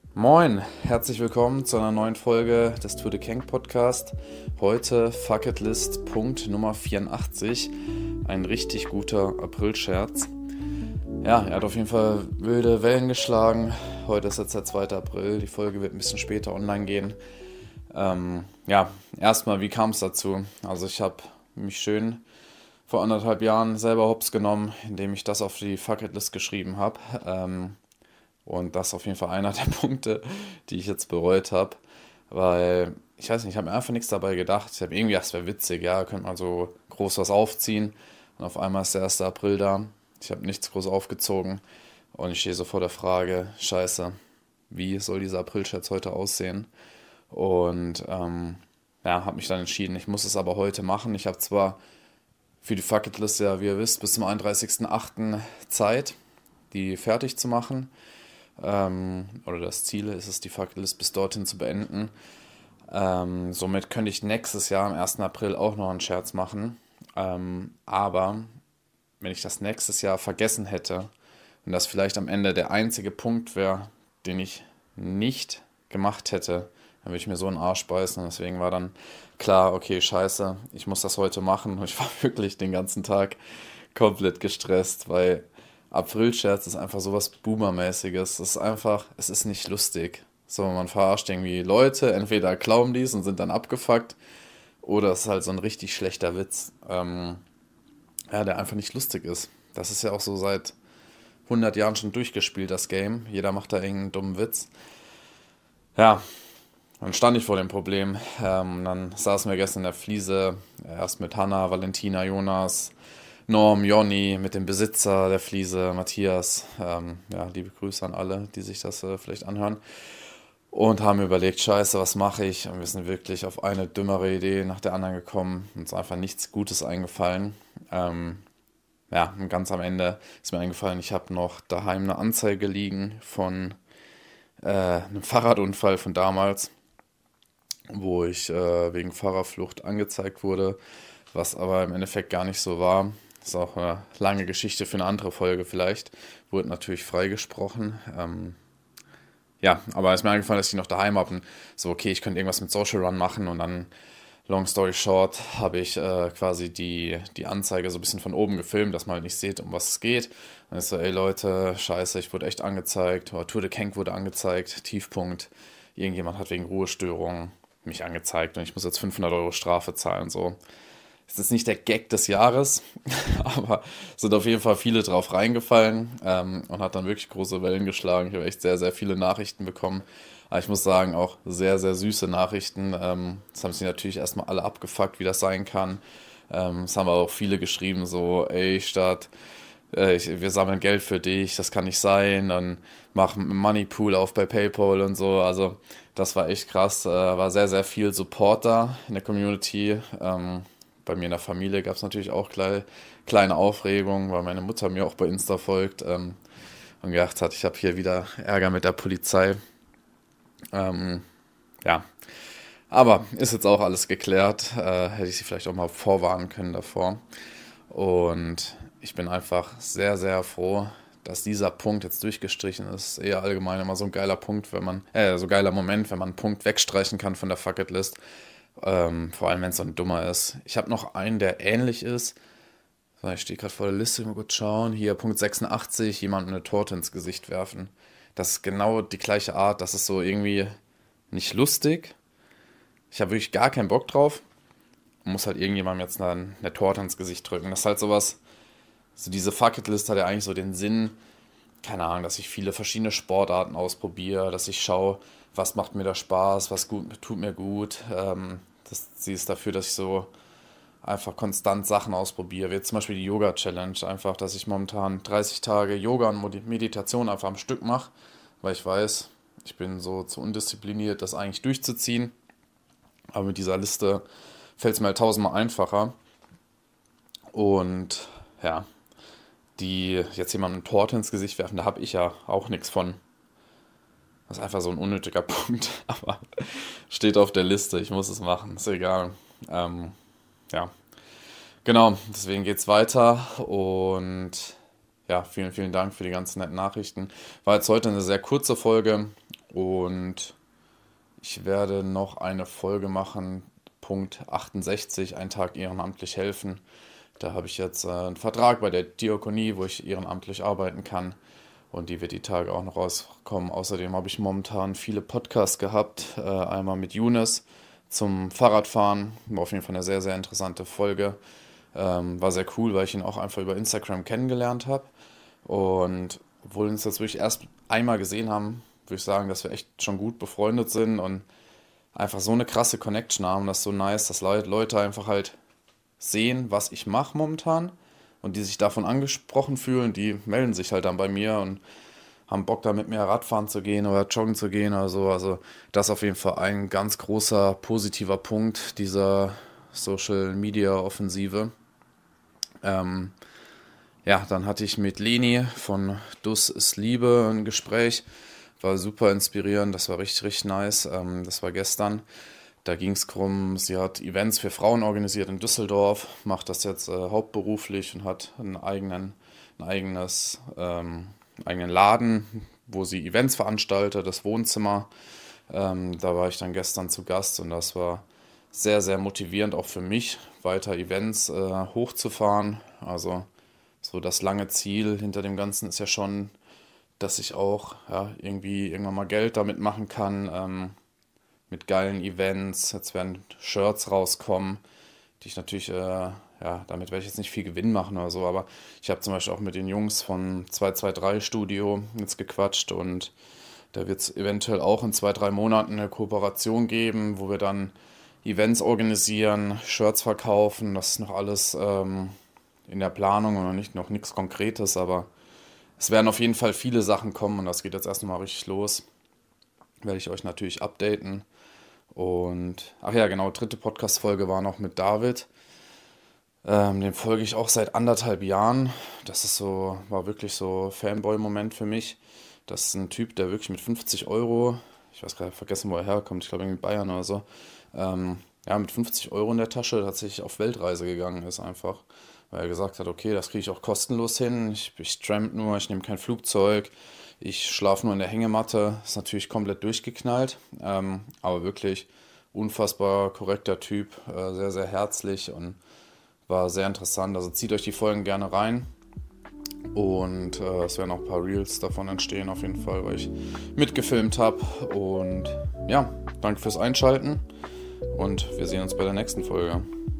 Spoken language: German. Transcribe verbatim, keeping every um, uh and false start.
Moin, herzlich willkommen zu einer neuen Folge des To The King Podcast. Heute Fucketlist Punkt Nummer vierundachtzig, ein richtig guter April-Scherz. Ja, er hat auf jeden Fall wilde Wellen geschlagen. Heute ist jetzt der zweite April, die Folge wird ein bisschen später online gehen. Ähm, ja, erstmal, wie kam es dazu? Also ich habe mich schön vor anderthalb Jahren selber hops genommen, indem ich das auf die Fucketlist geschrieben habe. Ähm, Und das ist auf jeden Fall einer der Punkte, die ich jetzt bereut habe. Weil, ich weiß nicht, ich habe mir einfach nichts dabei gedacht. Ich habe irgendwie gedacht, es wäre witzig, ja, könnte man so groß was aufziehen. Und auf einmal ist der erste April da. Ich habe nichts groß aufgezogen. Und ich stehe so vor der Frage, scheiße, wie soll dieser April-Scherz heute aussehen? Und ähm, ja, habe mich dann entschieden, ich muss es aber heute machen. Ich habe zwar für die Fucketlist, ja, wie ihr wisst, bis zum einunddreißigsten achten Zeit, die fertig zu machen. Ähm, oder das Ziel ist es, die Fucketlist bis dorthin zu beenden. Ähm, somit könnte ich nächstes Jahr am ersten April auch noch einen Scherz machen. Ähm, aber wenn ich das nächstes Jahr vergessen hätte und das vielleicht am Ende der einzige Punkt wäre, den ich nicht gemacht hätte, dann würde ich mir so einen Arsch beißen. Und deswegen war dann klar, okay, scheiße, ich muss das heute machen. Und ich war wirklich den ganzen Tag komplett gestresst, weil April-Scherz ist einfach sowas Boomer-mäßiges. Es ist einfach, es ist nicht lustig. So, man verarscht irgendwie Leute, entweder glauben die es und sind dann abgefuckt, oder es ist halt so ein richtig schlechter Witz, ähm, ja, der einfach nicht lustig ist. Das ist ja auch so seit hundert Jahren schon durchgespielt, das Game. Jeder macht da irgendeinen dummen Witz. Ja, dann stand ich vor dem Problem. Ähm, dann saßen wir gestern in der Fliese, erst mit Hanna, Valentina, Jonas, Norm, Jonny, mit dem Besitzer der Fliese, Matthias. Ähm, ja, liebe Grüße an alle, die sich das äh, vielleicht anhören. Und haben überlegt, scheiße, was mache ich? Und wir sind wirklich auf eine dümmere Idee nach der anderen gekommen. Uns einfach nichts Gutes eingefallen. Ähm, ja, und ganz am Ende ist mir eingefallen, ich habe noch daheim eine Anzeige liegen von äh, einem Fahrradunfall von damals, wo ich äh, wegen Fahrerflucht angezeigt wurde, was aber im Endeffekt gar nicht so war. Das ist auch eine lange Geschichte für eine andere Folge vielleicht. Wurde natürlich freigesprochen. Ähm, ja, aber es ist mir eingefallen, dass ich noch daheim habe und so, okay, ich könnte irgendwas mit Social Run machen und dann, long story short, habe ich äh, quasi die, die Anzeige so ein bisschen von oben gefilmt, dass man halt nicht sieht, um was es geht. Und ich so, ey Leute, scheiße, ich wurde echt angezeigt, oder Tour de Kenk wurde angezeigt, Tiefpunkt, irgendjemand hat wegen Ruhestörung mich angezeigt und ich muss jetzt fünfhundert Euro Strafe zahlen, so. Es ist nicht der Gag des Jahres, aber sind auf jeden Fall viele drauf reingefallen ähm, und hat dann wirklich große Wellen geschlagen. Ich habe echt sehr, sehr viele Nachrichten bekommen. Aber ich muss sagen, auch sehr, sehr süße Nachrichten. Ähm, das haben sich natürlich erstmal alle abgefuckt, wie das sein kann. Ähm, es haben aber auch viele geschrieben, so, ey, statt, äh, ich, wir sammeln Geld für dich, das kann nicht sein, dann mach einen Moneypool auf bei PayPal und so. Also das war echt krass. Äh, war sehr, sehr viel Support da in der Community. Ähm, bei mir in der Familie gab es natürlich auch kleine, kleine Aufregung, weil meine Mutter mir auch bei Insta folgt ähm, und gedacht hat, ich habe hier wieder Ärger mit der Polizei. Ähm, ja, aber ist jetzt auch alles geklärt. Äh, hätte ich sie vielleicht auch mal vorwarnen können davor. Und ich bin einfach sehr, sehr froh, dass dieser Punkt jetzt durchgestrichen ist. Eher allgemein immer so ein geiler Punkt, wenn man, äh, so ein geiler Moment, wenn man einen Punkt wegstreichen kann von der Fucketlist. Ähm, vor allem, wenn es so ein dummer ist. Ich habe noch einen, der ähnlich ist. So, ich stehe gerade vor der Liste, mal gut schauen. Hier, Punkt sechsundachtzig, jemandem eine Torte ins Gesicht werfen. Das ist genau die gleiche Art. Das ist so irgendwie nicht lustig. Ich habe wirklich gar keinen Bock drauf. Muss halt irgendjemandem jetzt eine, eine Torte ins Gesicht drücken. Das ist halt sowas, so diese Fucketlist hat ja eigentlich so den Sinn, keine Ahnung, dass ich viele verschiedene Sportarten ausprobiere, dass ich schaue, was macht mir da Spaß, was gut, tut mir gut. Ähm, das, sie ist dafür, dass ich so einfach konstant Sachen ausprobiere, wie jetzt zum Beispiel die Yoga-Challenge, einfach, dass ich momentan dreißig Tage Yoga und Meditation einfach am Stück mache, weil ich weiß, ich bin so zu undiszipliniert, das eigentlich durchzuziehen. Aber mit dieser Liste fällt es mir halt tausendmal einfacher. Und ja, die jetzt jemandem eine Torte ins Gesicht werfen, da habe ich ja auch nichts von. Das ist einfach so ein unnötiger Punkt, aber steht auf der Liste, ich muss es machen, ist egal. Ähm, ja, genau, deswegen geht's weiter und ja, vielen, vielen Dank für die ganzen netten Nachrichten. War jetzt heute eine sehr kurze Folge Und ich werde noch eine Folge machen, Punkt achtundsechzig, ein Tag ehrenamtlich helfen. Da habe ich jetzt äh, einen Vertrag bei der Diakonie, wo ich ehrenamtlich arbeiten kann. Und die wird die Tage auch noch rauskommen. Außerdem habe ich momentan viele Podcasts gehabt. Äh, einmal mit Younes zum Fahrradfahren. War auf jeden Fall eine sehr, sehr interessante Folge. Ähm, war sehr cool, weil ich ihn auch einfach über Instagram kennengelernt habe. Und obwohl wir uns jetzt wirklich erst einmal gesehen haben, würde ich sagen, dass wir echt schon gut befreundet sind und einfach so eine krasse Connection haben. Das ist so nice, dass Leute einfach halt sehen, was ich mache momentan und die sich davon angesprochen fühlen, die melden sich halt dann bei mir und haben Bock da mit mir Radfahren zu gehen oder joggen zu gehen oder so. Also das ist auf jeden Fall ein ganz großer positiver Punkt dieser Social Media Offensive. Ähm, ja, dann hatte ich mit Leni von Dus ist Liebe ein Gespräch. War super inspirierend, das war richtig, richtig nice. Ähm, das war gestern. Da ging es darum, sie hat Events für Frauen organisiert in Düsseldorf, macht das jetzt äh, hauptberuflich und hat einen eigenen, ein eigenes, ähm, eigenen Laden, wo sie Events veranstaltet, das Wohnzimmer. Ähm, da war ich dann gestern zu Gast und das war sehr, sehr motivierend auch für mich, weiter Events äh, hochzufahren. Also so das lange Ziel hinter dem Ganzen ist ja schon, dass ich auch ja, irgendwie irgendwann mal Geld damit machen kann, ähm, mit geilen Events. Jetzt werden Shirts rauskommen, die ich natürlich, äh, ja, damit werde ich jetzt nicht viel Gewinn machen oder so, aber ich habe zum Beispiel auch mit den Jungs von zwei zwei drei Studio jetzt gequatscht und da wird es eventuell auch in zwei, drei Monaten eine Kooperation geben, wo wir dann Events organisieren, Shirts verkaufen. Das ist noch alles ähm, in der Planung und noch nicht noch nichts Konkretes, aber es werden auf jeden Fall viele Sachen kommen und das geht jetzt erst nochmal richtig los. Werde ich euch natürlich updaten. Und, ach ja, genau, dritte Podcast-Folge war noch mit David. Ähm, dem folge ich auch seit anderthalb Jahren. Das ist so, war wirklich so Fanboy-Moment für mich. Das ist ein Typ, der wirklich mit fünfzig Euro, ich weiß gerade vergessen, wo er herkommt, ich glaube irgendwie Bayern oder so, ähm, ja, mit fünfzig Euro in der Tasche tatsächlich auf Weltreise gegangen ist einfach. Weil er gesagt hat, okay, das kriege ich auch kostenlos hin. Ich, ich tramp nur, ich nehme kein Flugzeug. Ich schlafe nur in der Hängematte. Ist natürlich komplett durchgeknallt. Ähm, aber wirklich unfassbar korrekter Typ. Äh, sehr, sehr herzlich und war sehr interessant. Also zieht euch die Folgen gerne rein. Und äh, es werden auch ein paar Reels davon entstehen auf jeden Fall, weil ich mitgefilmt habe. Und ja, danke fürs Einschalten. Und wir sehen uns bei der nächsten Folge.